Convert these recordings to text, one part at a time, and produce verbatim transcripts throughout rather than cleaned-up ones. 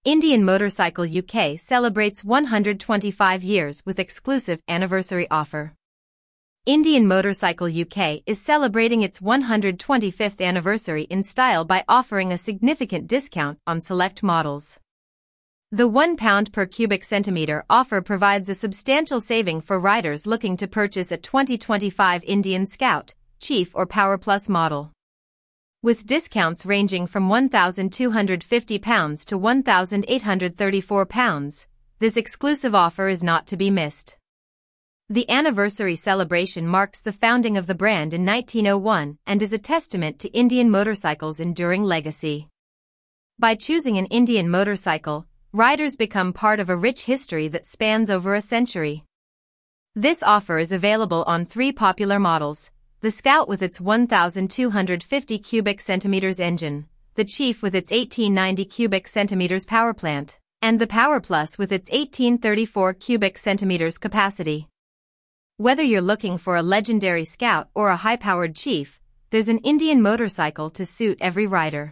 Indian Motorcycle U K celebrates one hundred twenty-five years with exclusive anniversary offer. Indian Motorcycle U K is celebrating its one hundred twenty-fifth anniversary in style by offering a significant discount on select models. The one pound per cubic centimeter offer provides a substantial saving for riders looking to purchase a twenty twenty-five Indian Scout, Chief or Power Plus model. With discounts ranging from one thousand two hundred fifty pounds to one thousand eight hundred thirty-four pounds, this exclusive offer is not to be missed. The anniversary celebration marks the founding of the brand in nineteen oh one and is a testament to Indian Motorcycle's enduring legacy. By choosing an Indian motorcycle, riders become part of a rich history that spans over a century. This offer is available on three popular models: the Scout with its one thousand two hundred fifty cubic centimeters engine, the Chief with its eighteen ninety cubic centimeters power plant, and the Power Plus with its eighteen thirty-four cubic centimeters capacity. Whether you're looking for a legendary Scout or a high-powered Chief, there's an Indian motorcycle to suit every rider.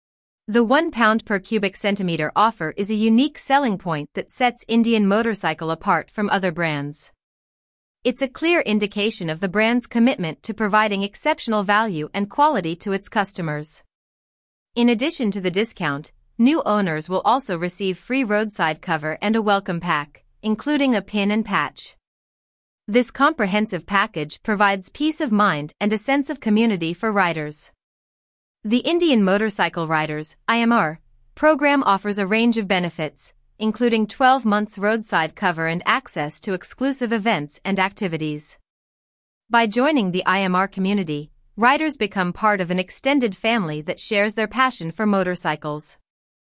The one pound per cubic centimeter offer is a unique selling point that sets Indian Motorcycle apart from other brands. It's a clear indication of the brand's commitment to providing exceptional value and quality to its customers. In addition to the discount, new owners will also receive free roadside cover and a welcome pack, including a pin and patch. This comprehensive package provides peace of mind and a sense of community for riders. The Indian Motorcycle Riders (I M R) program offers a range of benefits, including twelve months roadside cover and access to exclusive events and activities. By joining the I M R community, riders become part of an extended family that shares their passion for motorcycles.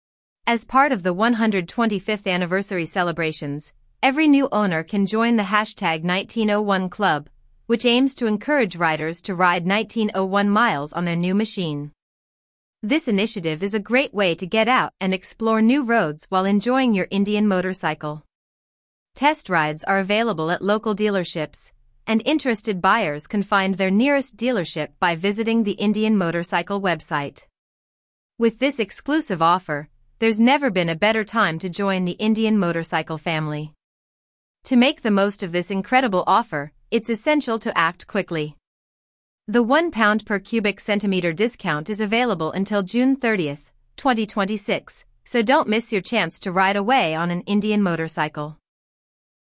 As part of the one hundred twenty-fifth anniversary celebrations, every new owner can join the hashtag nineteen oh one Club, which aims to encourage riders to ride nineteen oh one miles on their new machine. This initiative is a great way to get out and explore new roads while enjoying your Indian motorcycle. Test rides are available at local dealerships, and interested buyers can find their nearest dealership by visiting the Indian Motorcycle website. With this exclusive offer, there's never been a better time to join the Indian Motorcycle family. To make the most of this incredible offer, it's essential to act quickly. The one pound per cubic centimeter discount is available until June thirtieth, twenty twenty-six, so don't miss your chance to ride away on an Indian motorcycle.